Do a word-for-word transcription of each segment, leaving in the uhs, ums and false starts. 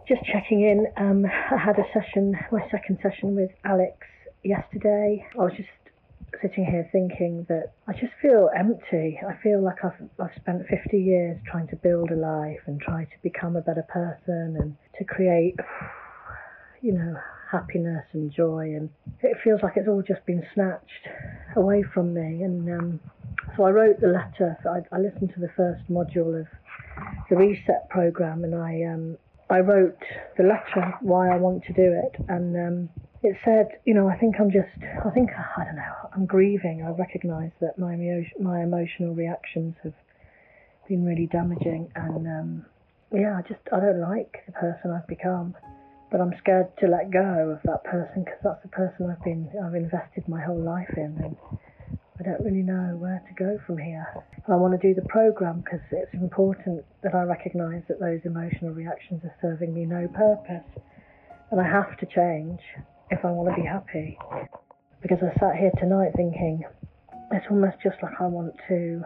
Just checking in. Um, I had a session, my second session with Alex yesterday. I was just sitting here thinking that I just feel empty. I feel like I've I've spent fifty years trying to build a life and try to become a better person and to create, you know, happiness and joy. And it feels like it's all just been snatched away from me. And um, so I wrote the letter. So I, I listened to the first module of the Reset program, and I um. I wrote the letter why I want to do it, and um, it said, you know, I think I'm just, I think, I don't know, I'm grieving. I recognise that my my emotional reactions have been really damaging, and um, yeah, I just, I don't like the person I've become, but I'm scared to let go of that person because that's the person I've been, I've invested my whole life in, and I don't really know where to go from here. And I want to do the program because it's important that I recognise that those emotional reactions are serving me no purpose. And I have to change if I want to be happy. Because I sat here tonight thinking, it's almost just like I want to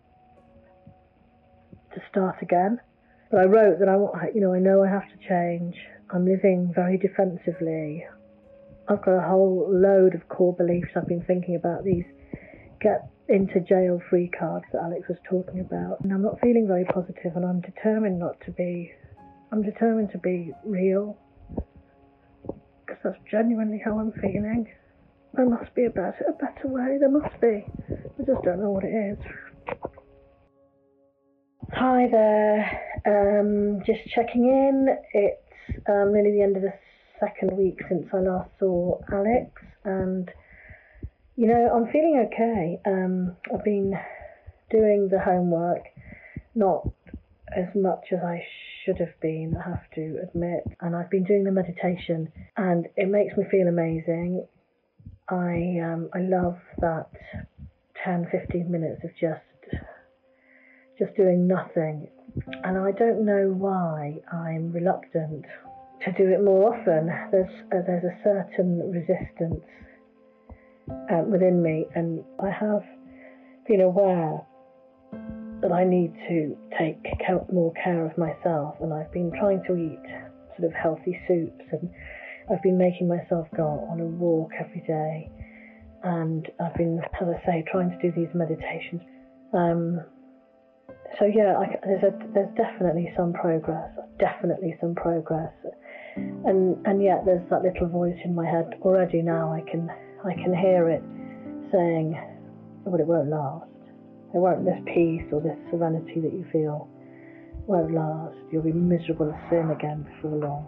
to start again. But I wrote that I want, you know, I know I have to change. I'm living very defensively. I've got a whole load of core beliefs. I've been thinking about these get into jail free cards that Alex was talking about, and I'm not feeling very positive, and I'm determined not to be I'm determined to be real, because that's genuinely how I'm feeling. There must be a better a better way. There must be. I just don't know what it is. Hi there. Um, just checking in. It's um, nearly the end of the second week since I last saw Alex, and you know, I'm feeling okay. Um, I've been doing the homework, not as much as I should have been, I have to admit. And I've been doing the meditation, and it makes me feel amazing. I um, I love that ten, fifteen minutes of just just doing nothing. And I don't know why I'm reluctant to do it more often. There's uh, there's a certain resistance Um, within me, and I have been aware that I need to take more care of myself, and I've been trying to eat sort of healthy soups, and I've been making myself go on a walk every day, and I've been, as I say, trying to do these meditations. Um, so yeah, I, there's, a, there's definitely some progress, definitely some progress, and and yet there's that little voice in my head already now. I can I can hear it saying, but it won't last. It won't, this peace or this serenity that you feel won't last. You'll be miserable as sin again before long.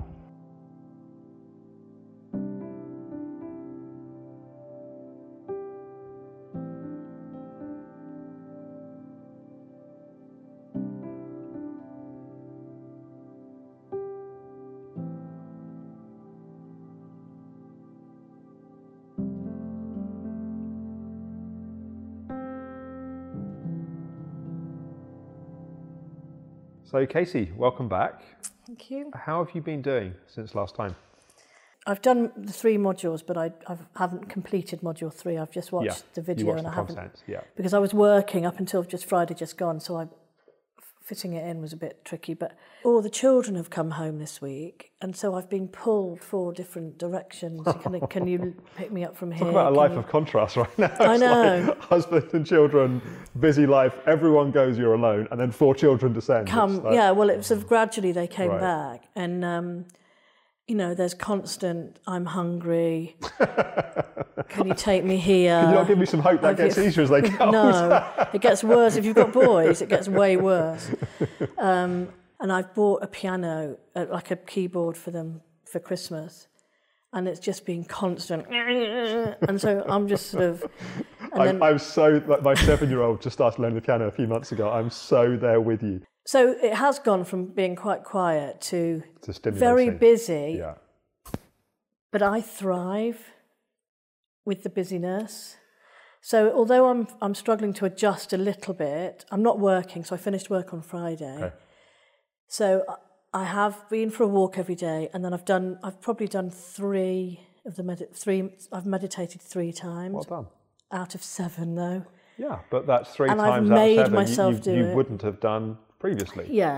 So Casey, welcome back. Thank you. How have you been doing since last time? I've done the three modules, but I I've, haven't completed module three. I've just watched yeah, the video you watched and the I content, haven't, yeah. because I was working up until just Friday just gone, so I fitting it in was a bit tricky. But all the children have come home this week, and so I've been pulled four different directions. Can, I, can you pick me up from Talk here? about a Can life you... of contrast right now. I It's know. Like husband and children, busy life, everyone goes, you're alone, and then four children descend. Come, like... yeah, well, it was sort of gradually they came right. back, and um, you know, there's constant, I'm hungry, can you take me here? Can you not give me some hope that Have gets you... easier as they go? No, it gets worse. If you've got boys, it gets way worse. Um, and I've bought a piano, uh, like a keyboard for them for Christmas, and it's just been constant. And so I'm just sort of... And I'm, then... I'm so, like my seven-year-old just started learning the piano a few months ago. I'm so there with you. So it has gone from being quite quiet to, to very busy, yeah. But I thrive with the busyness. So although I'm I'm struggling to adjust a little bit, I'm not working, so I finished work on Friday. Okay. So I have been for a walk every day, and then I've done I've probably done three of the med- three I've meditated three times. Well done. Out of seven though. Yeah, but that's three and times I've made out of seven myself you, do you, you it. wouldn't have done previously. Yeah,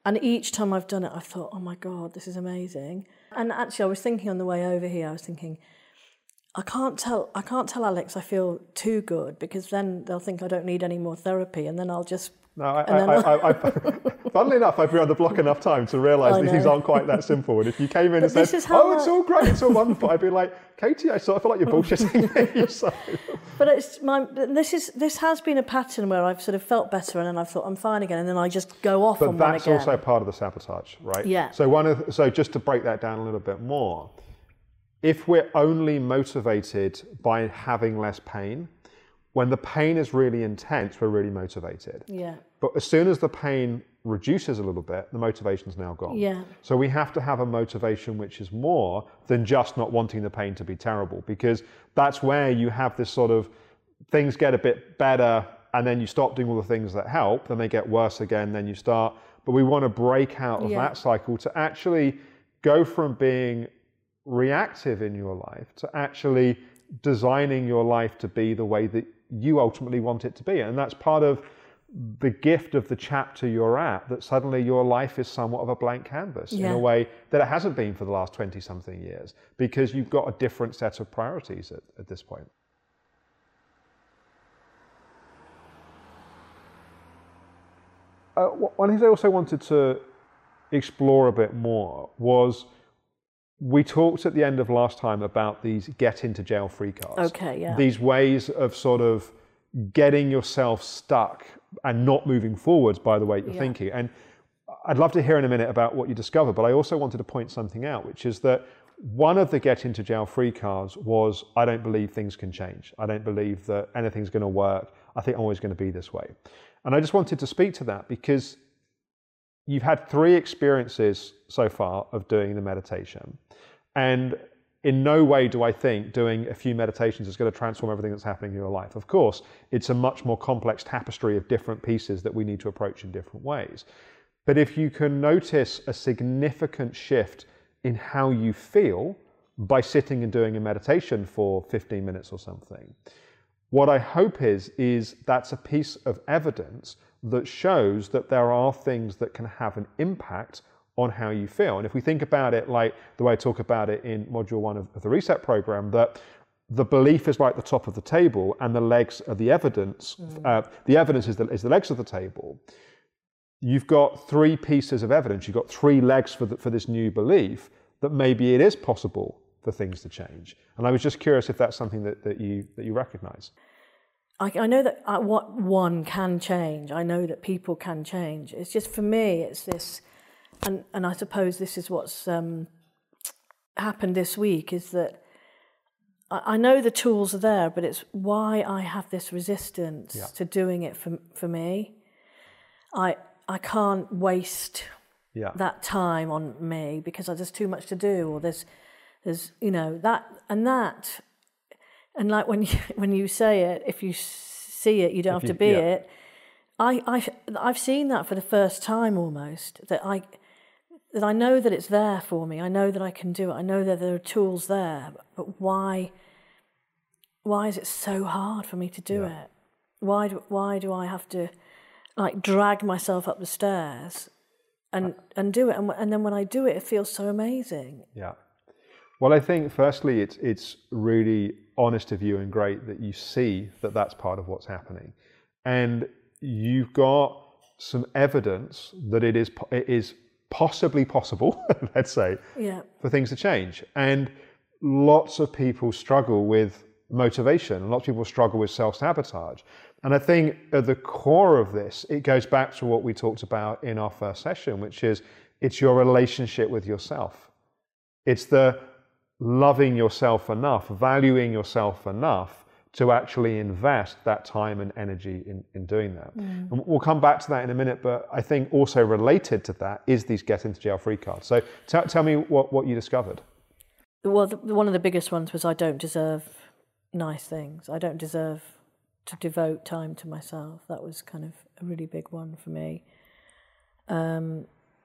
And each time I've done it, I've thought, oh my God, this is amazing. And actually, I was thinking on the way over here, I was thinking, I can't tell I can't tell Alex I feel too good, because then they'll think I don't need any more therapy, and then I'll just... No, I, I, I, I, I, funnily enough, I've been on the block enough time to realise these things aren't quite that simple. And if you came in but and said, oh, it's all great, it's all wonderful, I'd be like, Katie, I sort of feel like you're bullshitting me. So. But it's my, this is this has been a pattern where I've sort of felt better, and then I've thought I'm fine again, and then I just go off but on one again. But that's also part of the sabotage, right? Yeah. So one of, so just to break that down a little bit more, if we're only motivated by having less pain, when the pain is really intense, we're really motivated. Yeah. But as soon as the pain reduces a little bit, the motivation's now gone. Yeah. So we have to have a motivation which is more than just not wanting the pain to be terrible, because that's where you have this sort of, things get a bit better and then you stop doing all the things that help, then they get worse again, then you start. But we want to break out of yeah. that cycle to actually go from being reactive in your life to actually designing your life to be the way that you ultimately want it to be. And that's part of the gift of the chapter you're at, that suddenly your life is somewhat of a blank canvas yeah. in a way that it hasn't been for the last twenty something years, because you've got a different set of priorities at, at this point. Uh, one thing I also wanted to explore a bit more was, we talked at the end of last time about these get into jail free cards. Okay, yeah. These ways of sort of getting yourself stuck and not moving forwards by the way you're yeah. thinking. And I'd love to hear in a minute about what you discovered, but I also wanted to point something out, which is that one of the get into jail free cards was, I don't believe things can change. I don't believe that anything's going to work. I think I'm always going to be this way. And I just wanted to speak to that, because you've had three experiences so far of doing the meditation. And in no way do I think doing a few meditations is going to transform everything that's happening in your life. Of course, it's a much more complex tapestry of different pieces that we need to approach in different ways. But if you can notice a significant shift in how you feel by sitting and doing a meditation for fifteen minutes or something, what I hope is, is that's a piece of evidence that shows that there are things that can have an impact on how you feel. And if we think about it like the way I talk about it in module one of, of the Reset program, that the belief is like the top of the table and the legs are the evidence. Mm. Uh, the evidence is the, is the legs of the table. You've got three pieces of evidence. You've got three legs for, the, for this new belief that maybe it is possible for things to change. And I was just curious if that's something that, that you that you recognize. I, I know that uh, what one can change. I know that people can change. It's just, for me, it's this, and, and I suppose this is what's um, happened this week, is that I, I know the tools are there, but it's why I have this resistance yeah. to doing it for for me. I I can't waste yeah. that time on me because there's too much to do, or there's there's you know that and that. And like when you, when you say it, if you see it, you don't if have to be yeah. it. I, I, I've seen that for the first time almost, that I, that I know that it's there for me. I know that I can do it. I know that there are tools there, but why, why is it so hard for me to do yeah. it? Why do, why do I have to like drag myself up the stairs and, and do it? And, and then when I do it, it feels so amazing. Yeah. Well, I think firstly, it's it's really honest of you and great that you see that that's part of what's happening, and you've got some evidence that it is it is possibly possible, let's say, yeah. for things to change. And lots of people struggle with motivation. Lots of people struggle with self-sabotage. And I think at the core of this, it goes back to what we talked about in our first session, which is it's your relationship with yourself. It's the loving yourself enough, valuing yourself enough to actually invest that time and energy in, in doing that. Mm. And we'll come back to that in a minute, but I think also related to that is these get into jail free cards. So t- tell me what, what you discovered. Well, the, one of the biggest ones was I don't deserve nice things. I don't deserve to devote time to myself. That was kind of a really big one for me. Um,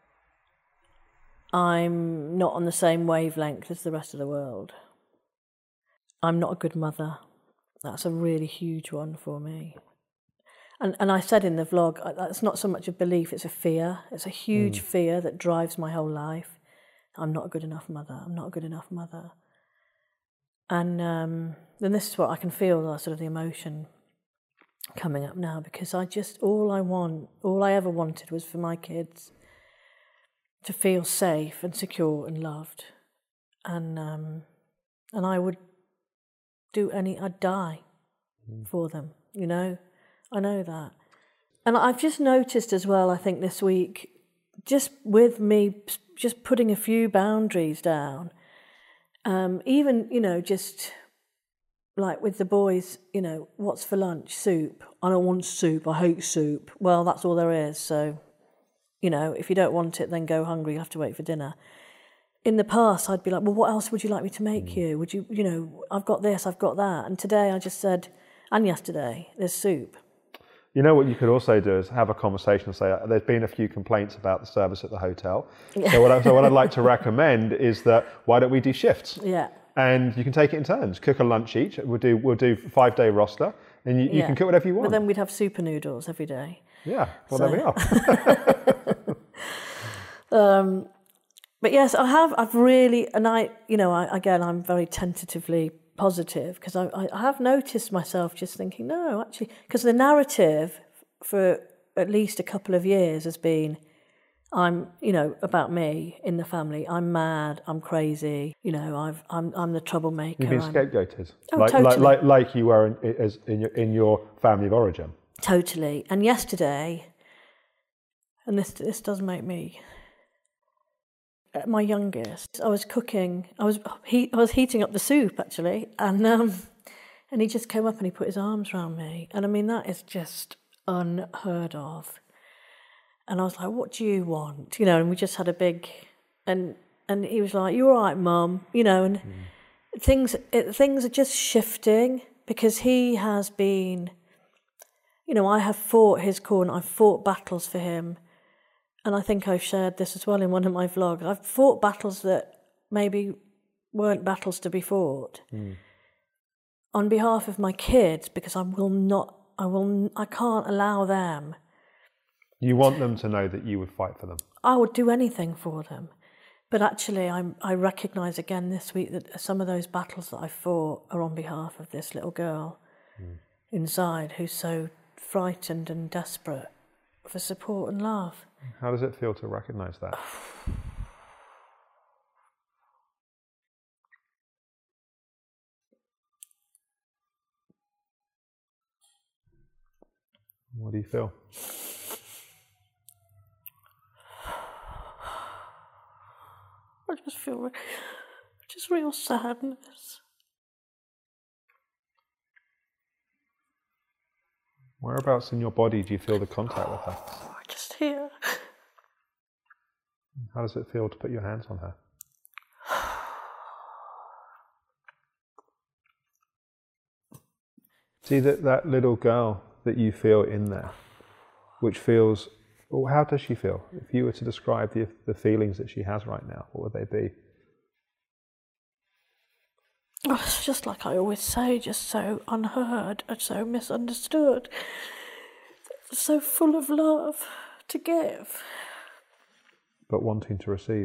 I'm not on the same wavelength as the rest of the world. I'm not a good mother. That's a really huge one for me. And, and I said in the vlog, that's not so much a belief, it's a fear. It's a huge mm. fear that drives my whole life. I'm not a good enough mother. I'm not a good enough mother. And um, then this is what I can feel, the sort of the emotion coming up now, because I just, all I want, all I ever wanted was for my kids to feel safe and secure and loved. And um, and I would do any, I'd die mm. for them, you know? I know that. And I've just noticed as well, I think this week, just with me just putting a few boundaries down, um, even, you know, just like with the boys, you know, what's for lunch? Soup. I don't want soup. I hate soup. Well, that's all there is. So, you know, if you don't want it, then go hungry. You have to wait for dinner. In the past, I'd be like, well, what else would you like me to make mm. you? Would you, you know, I've got this, I've got that. And today I just said, and yesterday, there's soup. You know what you could also do is have a conversation and say, there's been a few complaints about the service at the hotel. Yeah. So, what I, so what I'd like to recommend is that why don't we do shifts? Yeah. And you can take it in turns. Cook a lunch each. We'll do we'll do five day roster, and you, you yeah. can cook whatever you want. But then we'd have super noodles every day. Yeah. Well, so. there we are. um, but yes, I have. I've really, and I, you know, I, again, I'm very tentatively positive, because I, I have noticed myself just thinking, no, actually, because the narrative for at least a couple of years has been, I'm, you know, about me in the family. I'm mad. I'm crazy. You know, I've, I'm, I'm the troublemaker. You've been I'm, scapegoated, oh, like, totally. like, like, like you were in, as in your in your family of origin. Totally. And yesterday, and this this does make me. My youngest, I was cooking. I was he, I was heating up the soup actually, and um, and he just came up and he put his arms around me, and I mean that is just unheard of. And I was like, "What do you want?" You know, and we just had a big, and and he was like, "You all right, Mum?" You know, and mm. things it, things are just shifting, because he has been, you know, I have fought his corner. I've fought battles for him. And I think I've shared this as well in one of my vlogs. I've fought battles that maybe weren't battles to be fought mm. on behalf of my kids, because I will not, I will, I can't allow them. You want them to know that you would fight for them. I would do anything for them. But actually, I'm, I recognise again this week that some of those battles that I fought are on behalf of this little girl mm. inside, who's so frightened and desperate for support and love. How does it feel to recognise that? What do you feel? I just feel just real sadness. Whereabouts in your body do you feel the contact with her? Just here. How does it feel to put your hands on her? See that, that little girl that you feel in there, which feels, well, how does she feel? If you were to describe the, the feelings that she has right now, what would they be? Oh, it's just like I always say, just so unheard and so misunderstood. So full of love to give. But wanting to receive.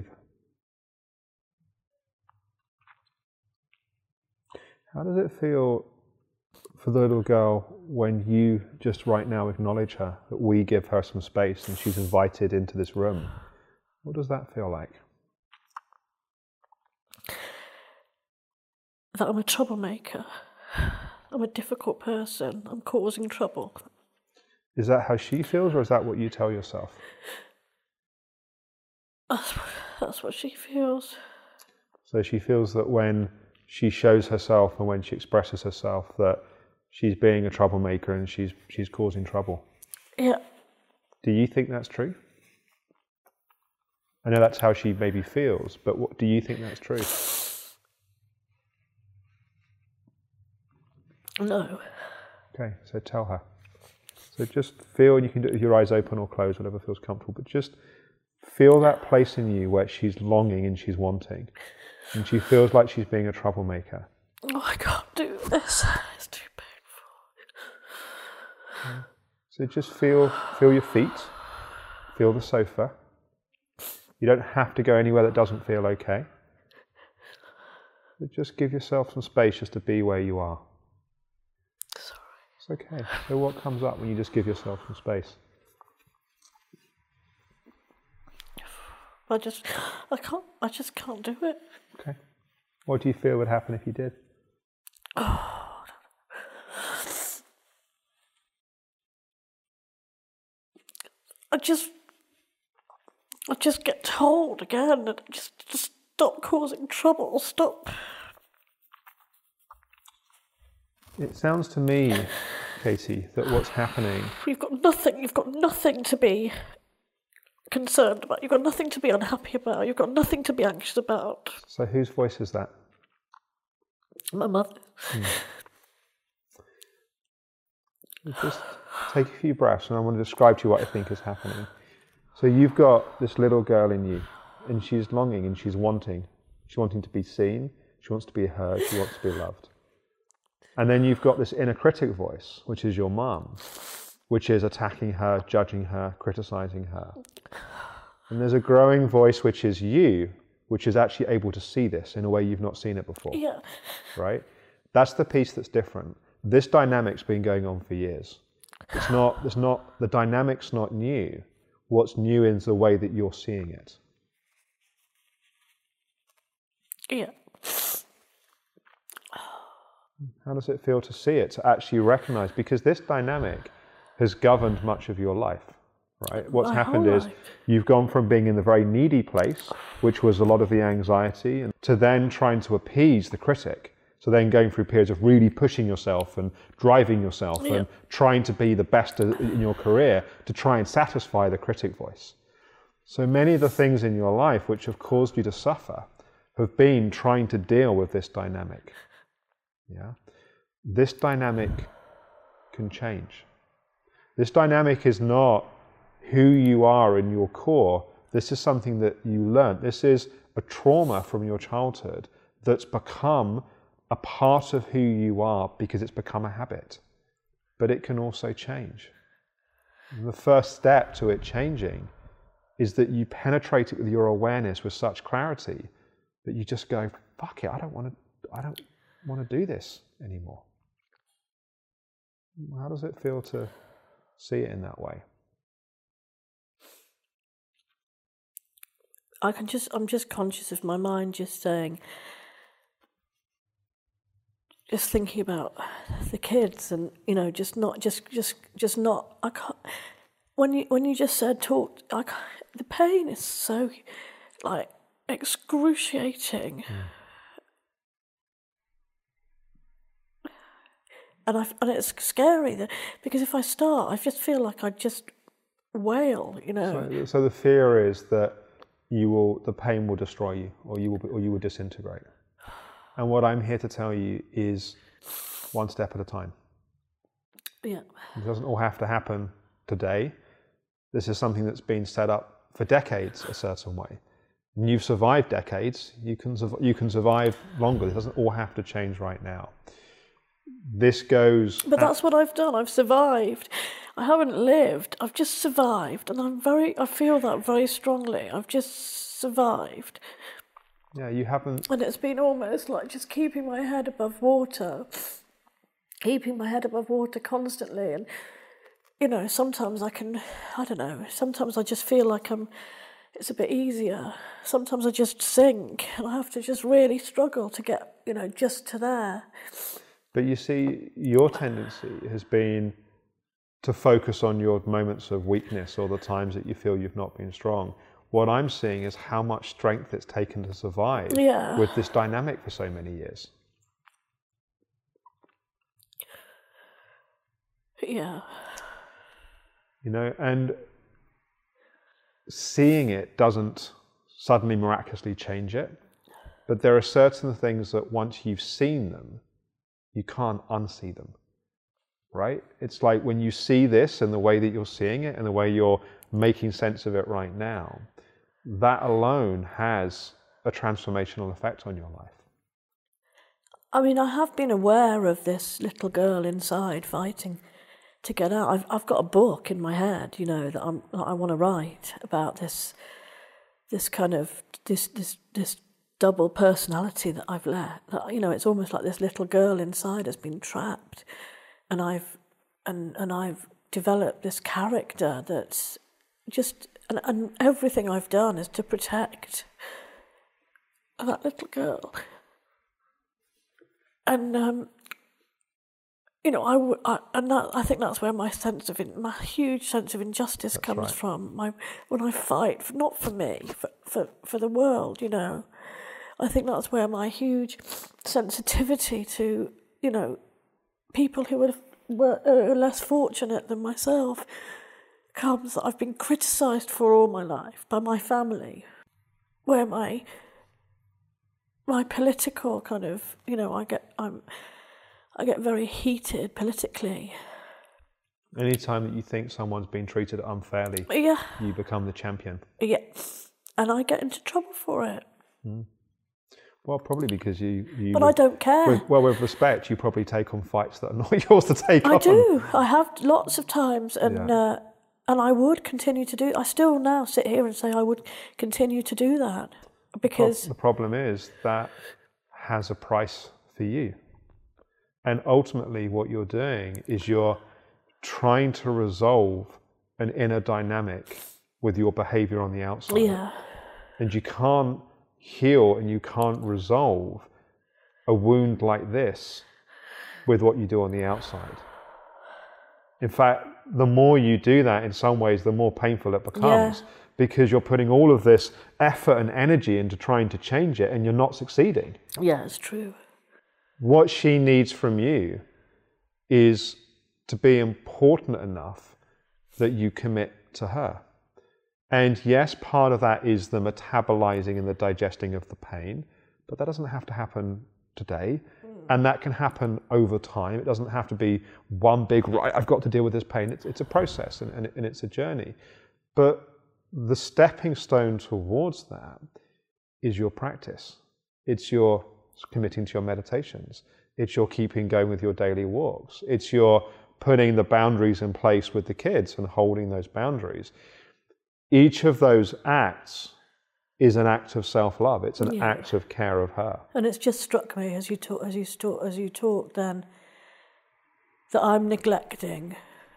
How does it feel for the little girl when you just right now acknowledge her, that we give her some space and she's invited into this room? What does that feel like? That I'm a troublemaker. I'm a difficult person. I'm causing trouble. Is that how she feels, or is that what you tell yourself? That's, that's what she feels. So she feels that when she shows herself and when she expresses herself, that she's being a troublemaker and she's she's causing trouble. Yeah. Do you think that's true? I know that's how she maybe feels, but what, do you think that's true? No. Okay, so tell her. So just feel, and you can do it with your eyes open or closed, whatever feels comfortable, but just feel that place in you where she's longing and she's wanting, and she feels like she's being a troublemaker. Oh, I can't do this. It's too painful. Okay. So just feel, feel your feet, feel the sofa. You don't have to go anywhere that doesn't feel okay. But just give yourself some space just to be where you are. Sorry. It's okay. So what comes up when you just give yourself some space? I just, I can't, I just can't do it. Okay. What do you feel would happen if you did? Oh. I just, I just get told again, and just, just stop causing trouble, stop. It sounds to me, Katie, that what's happening... You've got nothing, you've got nothing to be concerned about. You've got nothing to be unhappy about. You've got nothing to be anxious about. So whose voice is that? My mother. Hmm. Just take a few breaths and I want to describe to you what I think is happening. So you've got this little girl in you and she's longing and she's wanting. She's wanting to be seen. She wants to be heard. She wants to be loved. And then you've got this inner critic voice, which is your mum, which is attacking her, judging her, criticizing her. And there's a growing voice, which is you, which is actually able to see this in a way you've not seen it before. Yeah. Right? That's the piece that's different. This dynamic's been going on for years. It's not, it's not, the dynamic's not new. What's new is the way that you're seeing it. Yeah. How does it feel to see it, to actually recognize? Because this dynamic has governed much of your life, right? What's My happened whole is life. you've gone from being in the very needy place, which was a lot of the anxiety, and to then trying to appease the critic. So then going through periods of really pushing yourself and driving yourself Yeah. and trying to be the best in your career to try and satisfy the critic voice. So many of the things in your life which have caused you to suffer have been trying to deal with this dynamic. Yeah, this dynamic can change. This dynamic is not who you are in your core. This is something that you learned. This is a trauma from your childhood that's become a part of who you are because it's become a habit. But it can also change. And the first step to it changing is that you penetrate it with your awareness with such clarity that you just go, fuck it, I don't want to, I don't want to do this anymore. How does it feel to see it in that way? I can just, I'm just conscious of my mind just saying, just thinking about the kids and, you know, just not, just, just, just not, I can't, when you, when you just said talk, I can't, the pain is so, like, excruciating. Mm. And I, and it's scary that, because if I start, I just feel like I just wail, you know. So, so the fear is that you will, the pain will destroy you, or you will, or you will disintegrate. And what I'm here to tell you is one step at a time. Yeah. It doesn't all have to happen today. This is something that's been set up for decades a certain way. And you've survived decades. You can you can survive longer. It doesn't all have to change right now. This goes... But that's what I've done. I've survived. I haven't lived. I've just survived. And I'm very, I feel that very strongly. I've just survived. Yeah, you haven't... And it's been almost like just keeping my head above water. Keeping my head above water constantly. And, you know, sometimes I can, I don't know, sometimes I just feel like I'm, it's a bit easier. Sometimes I just sink. And I have to just really struggle to get, you know, just to there. But you see, your tendency has been to focus on your moments of weakness or the times that you feel you've not been strong. What I'm seeing is how much strength it's taken to survive yeah. with this dynamic for so many years. Yeah. You know, and seeing it doesn't suddenly miraculously change it, but there are certain things that once you've seen them, you can't unsee them, right? It's like when you see this and the way that you're seeing it and the way you're making sense of it right now, that alone has a transformational effect on your life. I mean, I have been aware of this little girl inside fighting to get out. I've I've got a book in my head, you know, that I'm that I want to write about this this kind of this this this double personality that I've let. That, you know, it's almost like this little girl inside has been trapped, and I've and and I've developed this character that's just and, and everything I've done is to protect that little girl. And um, you know, I, w- I and that, I think that's where my sense of in, my huge sense of injustice that's comes right. from. My when I fight, for, not for me, for, for for the world. You know, I think that's where my huge sensitivity to, you know, people who are, were are less fortunate than myself comes. That I've been criticised for all my life by my family, where my my political kind of, you know, I get I'm. I get very heated politically. Anytime that you think someone's been treated unfairly, yeah. you become the champion. Yeah, and I get into trouble for it. Mm. Well, probably because you... you but with, I don't care. With, well, with respect, you probably take on fights that are not yours to take I on. I do. I have lots of times, and yeah. uh, and I would continue to do... I still now sit here and say I would continue to do that, because... The problem is that has a price for you. And ultimately what you're doing is you're trying to resolve an inner dynamic with your behavior on the outside. Yeah. And you can't heal and you can't resolve a wound like this with what you do on the outside. In fact, the more you do that, in some ways, the more painful it becomes, yeah. because you're putting all of this effort and energy into trying to change it and you're not succeeding. Yeah, it's true. What she needs from you is to be important enough that you commit to her. And yes, part of that is the metabolizing and the digesting of the pain, but that doesn't have to happen today. Mm. And that can happen over time. It doesn't have to be one big, right, I've got to deal with this pain. It's, it's a process and, and, and it's a journey. But the stepping stone towards that is your practice. It's your committing to your meditations. It's your keeping going with your daily walks. It's your putting the boundaries in place with the kids and holding those boundaries. Each of those acts is an act of self-love. It's an yeah. act of care of her. And it's just struck me as you talk, as you talk, as you talk, then that I'm neglecting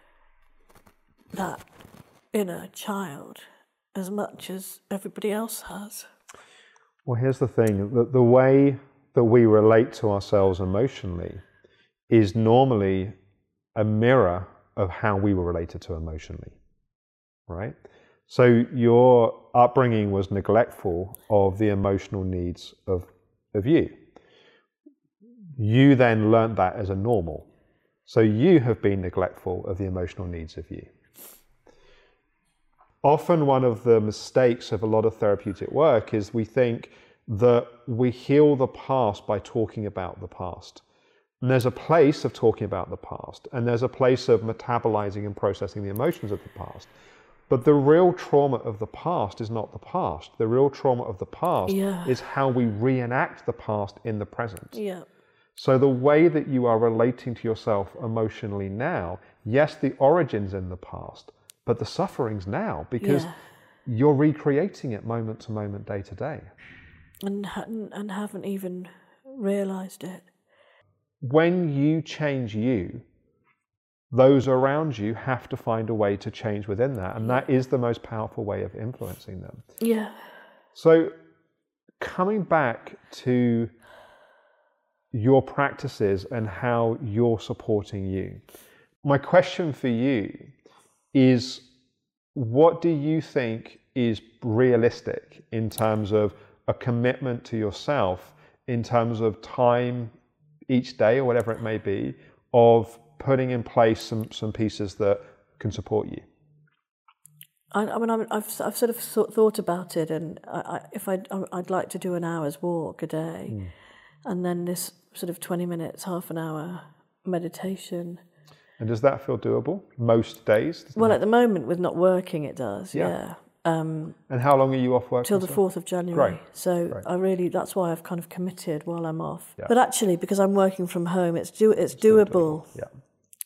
that inner child as much as everybody else has. Well, here's the thing: the, the way that we relate to ourselves emotionally is normally a mirror of how we were related to emotionally, right? So your upbringing was neglectful of the emotional needs of, of you. You then learnt that as a normal. So you have been neglectful of the emotional needs of you. Often one of the mistakes of a lot of therapeutic work is we think that we heal the past by talking about the past. And there's a place of talking about the past, and there's a place of metabolizing and processing the emotions of the past. But the real trauma of the past is not the past. The real trauma of the past yeah. is how we reenact the past in the present. Yeah. So the way that you are relating to yourself emotionally now, yes, the origin's in the past, but the suffering's now, because yeah. you're recreating it moment to moment, day to day. And, and haven't even realised it. When you change you, those around you have to find a way to change within that, and that is the most powerful way of influencing them. Yeah. So coming back to your practices and how you're supporting you, my question for you is, what do you think is realistic in terms of a commitment to yourself, in terms of time each day or whatever it may be, of putting in place some, some pieces that can support you? I, I mean, I'm, I've I've sort of thought about it, and I, I, if I'd I'd like to do an hour's walk a day, mm. and then this sort of twenty minutes, half an hour meditation. And does that feel doable most days? Well, that... at the moment, with not working, it does. Yeah. yeah. Um, and how long are you off work? Till the fourth of January. Great. So Great. I really, that's why I've kind of committed while I'm off. Yeah. But actually, because I'm working from home, it's do it's doable. Yeah.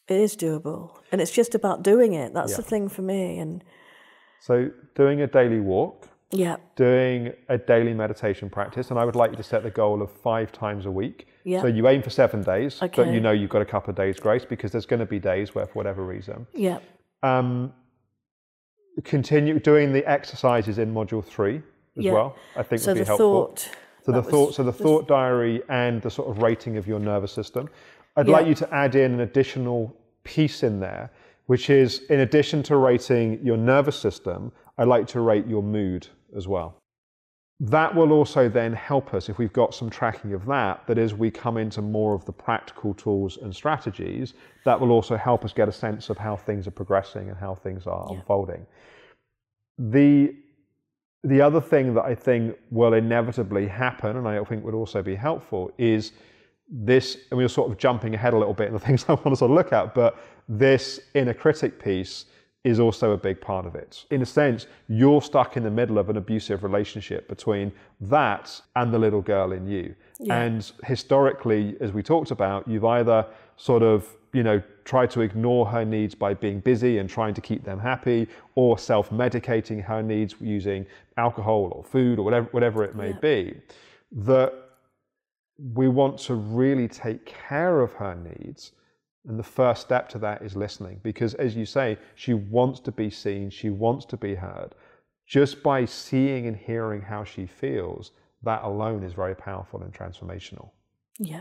It is doable. And it's just about doing it. That's Yeah. the thing for me. And So doing a daily walk, yeah, doing a daily meditation practice, and I would like you to set the goal of five times a week. Yeah. So you aim for seven days, but Okay. you know you've got a couple of days grace because there's going to be days where, for whatever reason. yeah, Um, continue doing the exercises in module three as Yeah. well. I think so would be the helpful. thought. So the that was- thought, so the thought diary and the sort of rating of your nervous system. I'd Yeah. like you to add in an additional piece in there, which is in addition to rating your nervous system, I'd like to rate your mood as well. That will also then help us if we've got some tracking of that, that as we come into more of the practical tools and strategies, that will also help us get a sense of how things are progressing and how things are Yeah. unfolding. The The other thing that I think will inevitably happen, and I think would also be helpful, is this, and we're sort of jumping ahead a little bit in the things I want to sort of look at, but this inner critic piece is also a big part of it. In a sense, you're stuck in the middle of an abusive relationship between that and the little girl in you. Yeah. And historically, as we talked about, you've either sort of, you know, tried to ignore her needs by being busy and trying to keep them happy, or self-medicating her needs using alcohol or food or whatever, whatever it may Yeah. be. That we want to really take care of her needs. And the first step to that is listening, because as you say, she wants to be seen, she wants to be heard. Just by seeing and hearing how she feels, that alone is very powerful and transformational. Yeah.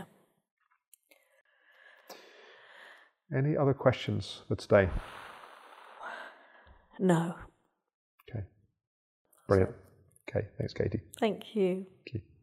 Any other questions for today? No. Okay. Brilliant. Okay, thanks, Katie. Thank you. Thank you.